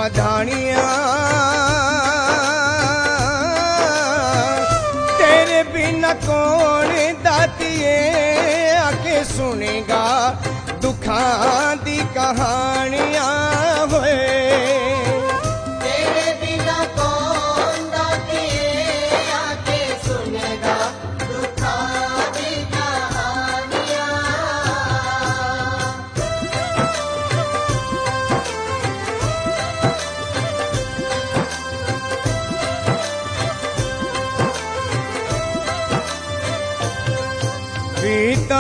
मधानियां तेरे बिना कौन दातिए आके सुनेगा दुखां दी कहानियां होए तेरे बिना कौन दातिए आके सुनेगा दुखां दी कहानियां पीता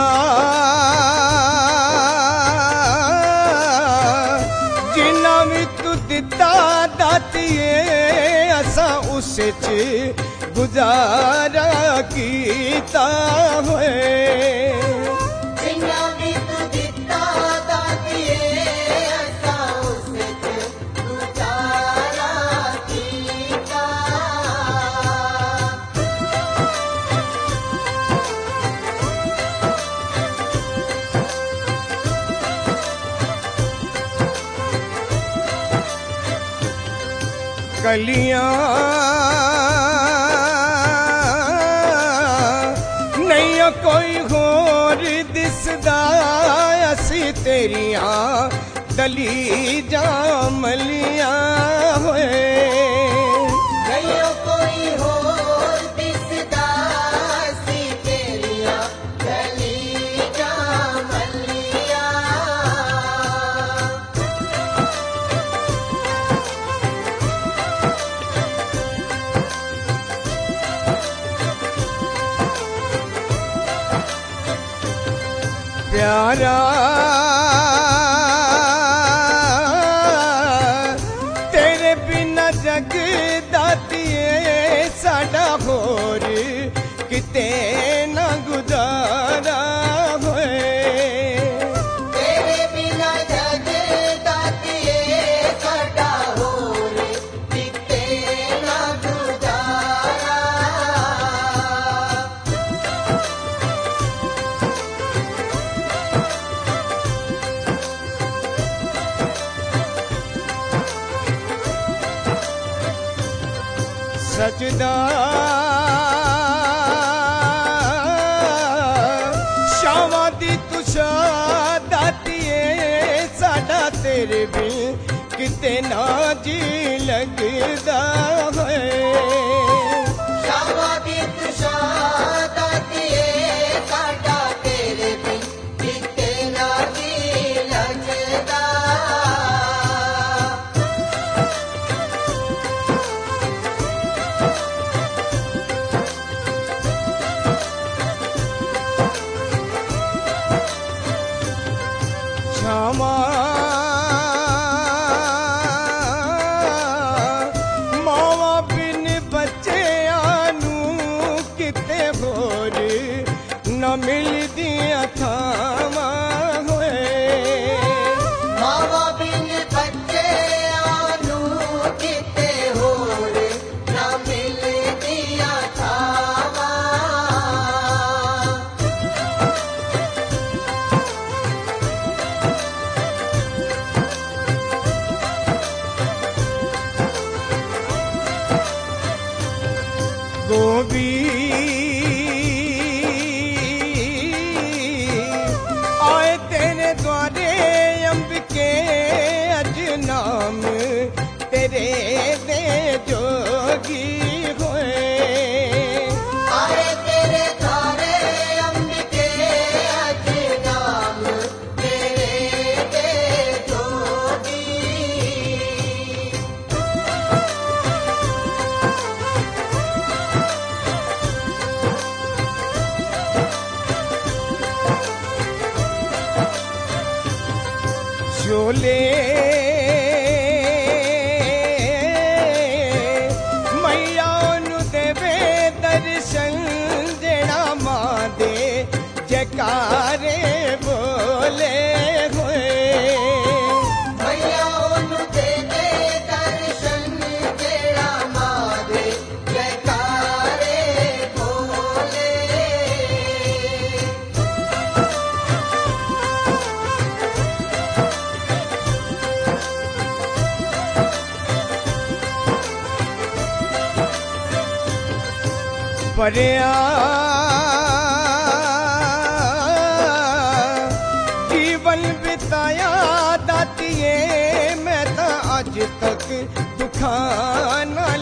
जिन्ना भी तू दिता दातिए असा उस च गुजारा कीता होए जिन्ना भी तू दिता दातिए असा उस च गुजारा कीता कलियां नहीं कोई होर दिसदा असी तेरियां दली जामलियां होए नहीं कोई होर दिसदा सी तेरियां गली जामलियां प्यारा तेरे बिना जग दातिए साडा होर किते ना गुजारा होए तेरे बिना जग दातिए साडा होर किते ना गुजारा सजदा शावा दी तुषा दातिए साडा तेरे बिन किते ना जी लगदा है शावा दी तुषा दातिए साडा तेरे बिन किते ना जी लगदा क्षमा मावा बिन बच्चे आनू किते होर न मिलदियां थावां होए मावा बिन बच्चे आनू किते होर ना मिलदियां थावां गोबी आए तेरे द्वारे अंबिके अज नाम तेरे दे जोगी होए आए तेरे द्वारे अंबिके अज नाम तेरे दे जोगी झोले मैया नु देवे दर्शन जेड़ा मां दे जयकारे बोले होए मैया ओनु तेरे दर्शन जेड़ा मां दे जयकारे बोले भरिया जीवन बिताया दातिए मैं तो अज तक दुखा ना